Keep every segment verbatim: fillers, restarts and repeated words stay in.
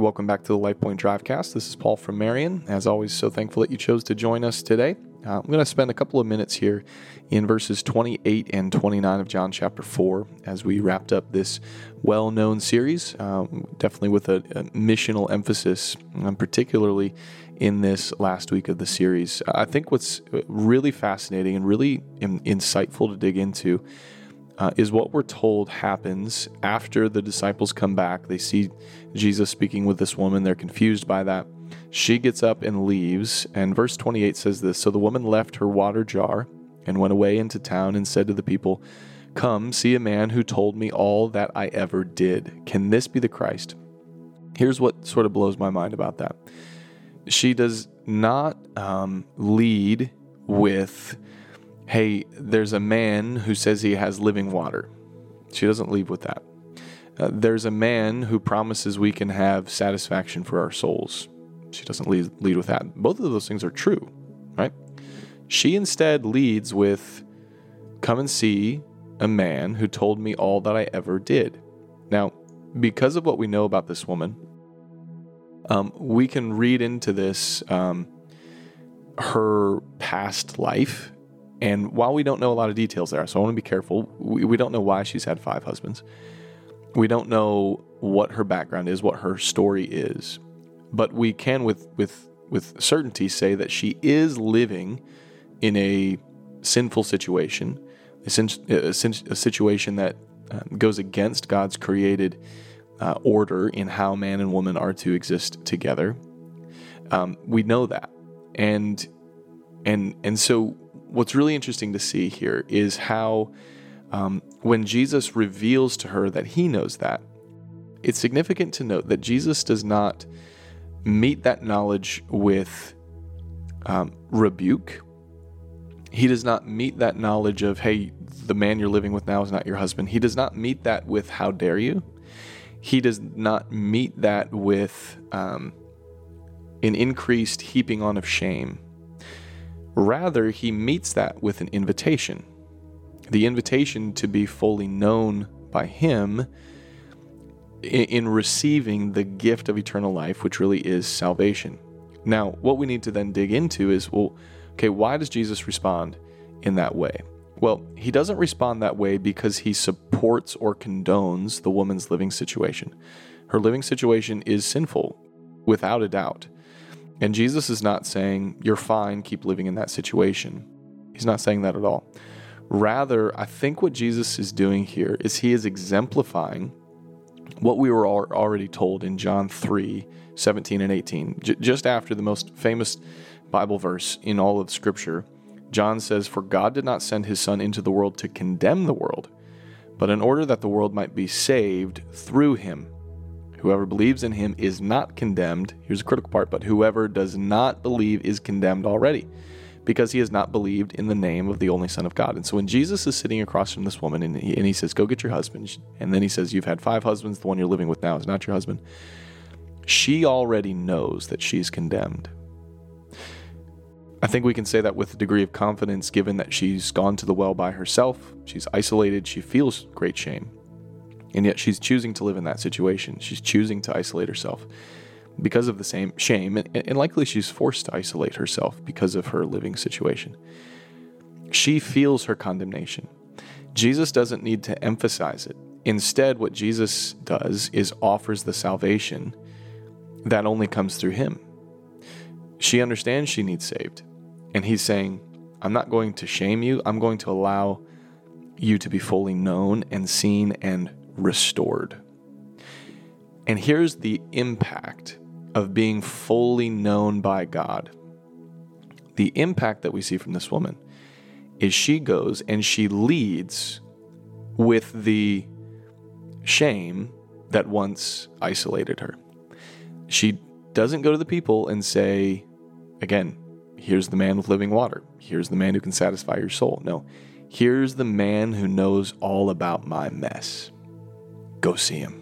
welcome back to the LifePoint Drivecast. This is Paul from Marion. As always, so thankful that you chose to join us today. Uh, I'm going to spend a couple of minutes here in verses twenty-eight and twenty-nine of John chapter four as we wrapped up this well-known series, um, definitely with a, a missional emphasis, um, particularly in this last week of the series. I think what's really fascinating and really in, insightful to dig into Uh, is what we're told happens after the disciples come back. They see Jesus speaking with this woman. They're confused by that. She gets up and leaves. And verse twenty-eight says this: "So the woman left her water jar and went away into town and said to the people, 'Come, see a man who told me all that I ever did. Can this be the Christ?'" Here's what sort of blows my mind about that. She does not um, lead with, "Hey, there's a man who says he has living water." She doesn't leave with that. Uh, there's a man who promises we can have satisfaction for our souls. She doesn't lead, lead with that. Both of those things are true, right? She instead leads with, "Come and see a man who told me all that I ever did." Now, because of what we know about this woman, um, we can read into this um, her past life. And while we don't know a lot of details there, so I want to be careful, we, we don't know why she's had five husbands. We don't know what her background is, what her story is. But we can with with with certainty say that she is living in a sinful situation, a, a situation that um, goes against God's created uh, order in how man and woman are to exist together. Um, we know that. And and and so what's really interesting to see here is how um, when Jesus reveals to her that he knows that, it's significant to note that Jesus does not meet that knowledge with um, rebuke. He does not meet that knowledge of, "Hey, the man you're living with now is not your husband." He does not meet that with, "How dare you?" He does not meet that with um, an increased heaping on of shame. Rather, he meets that with an invitation. The invitation to be fully known by him in, in receiving the gift of eternal life, which really is salvation. Now, what we need to then dig into is, well, okay, why does Jesus respond in that way? Well, he doesn't respond that way because he supports or condones the woman's living situation. Her living situation is sinful, without a doubt. And Jesus is not saying, "You're fine, keep living in that situation." He's not saying that at all. Rather, I think what Jesus is doing here is he is exemplifying what we were already told in John three, seventeen and eighteen. J- just after the most famous Bible verse in all of Scripture, John says, "For God did not send his Son into the world to condemn the world, but in order that the world might be saved through him. Whoever believes in him is not condemned." Here's a critical part: "But whoever does not believe is condemned already, because he has not believed in the name of the only Son of God." And so when Jesus is sitting across from this woman and he, and he says, "Go get your husband," and then he says, "You've had five husbands, the one you're living with now is not your husband," she already knows that she's condemned. I think we can say that with a degree of confidence, given that she's gone to the well by herself, she's isolated, she feels great shame. And yet she's choosing to live in that situation. She's choosing to isolate herself because of the same shame. And, and likely she's forced to isolate herself because of her living situation. She feels her condemnation. Jesus doesn't need to emphasize it. Instead, what Jesus does is offers the salvation that only comes through him. She understands she needs saved. And he's saying, "I'm not going to shame you. I'm going to allow you to be fully known and seen and restored." And here's the impact of being fully known by God. The impact that we see from this woman is she goes and she leads with the shame that once isolated her. She doesn't go to the people and say, again, "Here's the man with living water. Here's the man who can satisfy your soul." No, "Here's the man who knows all about my mess. Go see him."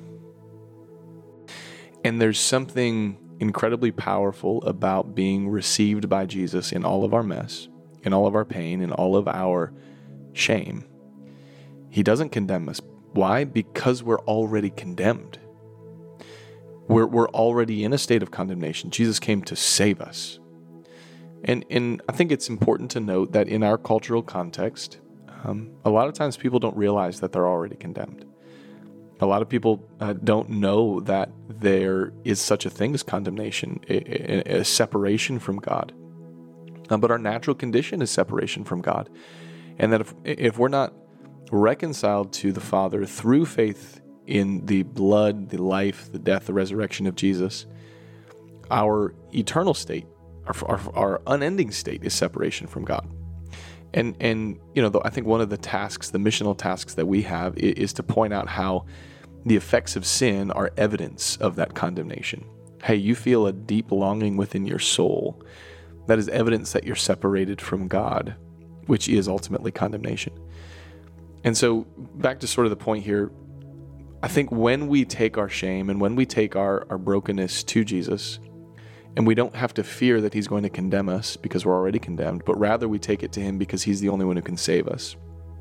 And there's something incredibly powerful about being received by Jesus in all of our mess, in all of our pain, in all of our shame. He doesn't condemn us. Why? Because we're already condemned. We're, we're already in a state of condemnation. Jesus came to save us. And, and I think it's important to note that in our cultural context, um, a lot of times people don't realize that they're already condemned. A lot of people uh, don't know that there is such a thing as condemnation, a, a, a separation from God. Uh, but our natural condition is separation from God. And that if, if we're not reconciled to the Father through faith in the blood, the life, the death, the resurrection of Jesus, our eternal state, our, our, our unending state is separation from God. And, and you know, I think one of the tasks, the missional tasks that we have is, is to point out how the effects of sin are evidence of that condemnation. Hey, you feel a deep longing within your soul. That is evidence that you're separated from God, which is ultimately condemnation. And so back to sort of the point here, I think when we take our shame and when we take our, our brokenness to Jesus, and we don't have to fear that he's going to condemn us because we're already condemned, but rather we take it to him because he's the only one who can save us.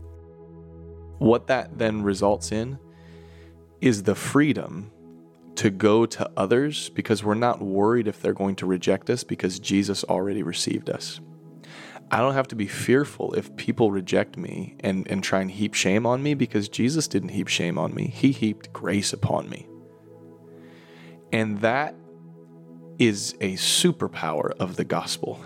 What that then results in is the freedom to go to others because we're not worried if they're going to reject us because Jesus already received us. I don't have to be fearful if people reject me and, and try and heap shame on me because Jesus didn't heap shame on me. He heaped grace upon me. And that is a superpower of the gospel.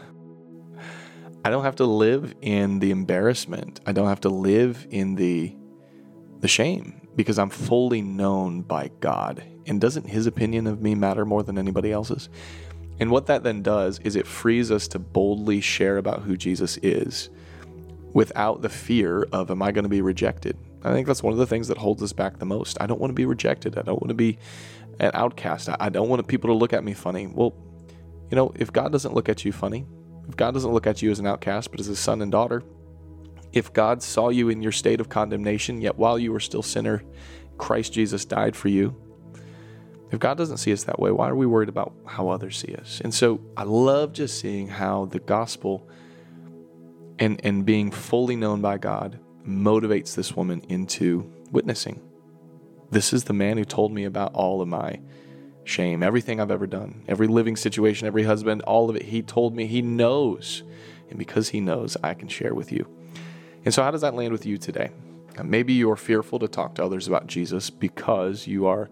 I don't have to live in the embarrassment. I don't have to live in the, the shame because I'm fully known by God. And doesn't his opinion of me matter more than anybody else's? And what that then does is it frees us to boldly share about who Jesus is without the fear of, am I going to be rejected? I think that's one of the things that holds us back the most. I don't want to be rejected. I don't want to be an outcast. I don't want people to look at me funny. Well, you know, if God doesn't look at you funny, if God doesn't look at you as an outcast, but as his son and daughter, if God saw you in your state of condemnation, yet while you were still sinner, Christ Jesus died for you. If God doesn't see us that way, why are we worried about how others see us? And so I love just seeing how the gospel and, and being fully known by God motivates this woman into witnessing. This is the man who told me about all of my shame, everything I've ever done, every living situation, every husband, all of it. He told me. He knows. And because he knows, I can share with you. And so how does that land with you today? Maybe you're fearful to talk to others about Jesus because you are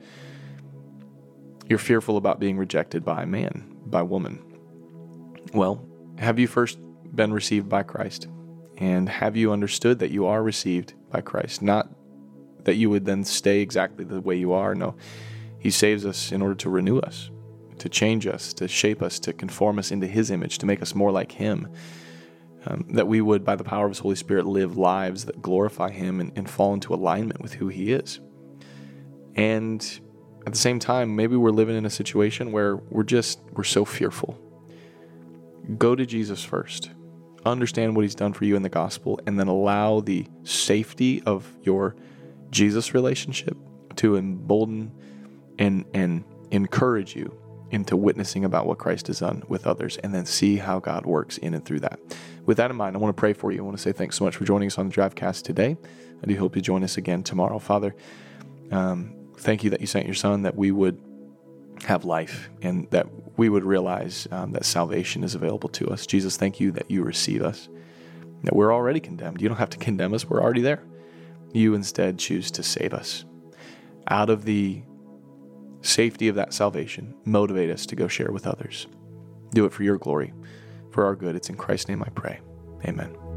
You're fearful about being rejected by man, by woman. Well, have you first been received by Christ? And have you understood that you are received by Christ? Not that you would then stay exactly the way you are. No, he saves us in order to renew us, to change us, to shape us, to conform us into his image, to make us more like him. Um, that we would, by the power of his Holy Spirit, live lives that glorify him and, and fall into alignment with who he is. And at the same time, maybe we're living in a situation where we're just, we're so fearful. Go to Jesus first. Understand what he's done for you in the gospel, and then allow the safety of your Jesus relationship to embolden and, and encourage you into witnessing about what Christ has done with others, and then see how God works in and through that. With that in mind, I want to pray for you. I want to say thanks so much for joining us on the Drivecast today. I do hope you join us again tomorrow. Father, um, thank you that you sent your son, that we would have life and that we would realize um, that salvation is available to us. Jesus, thank you that you receive us, that we're already condemned. You don't have to condemn us. We're already there. You instead choose to save us. Out of the safety of that salvation, motivate us to go share with others. Do it for your glory, for our good. It's in Christ's name I pray. Amen.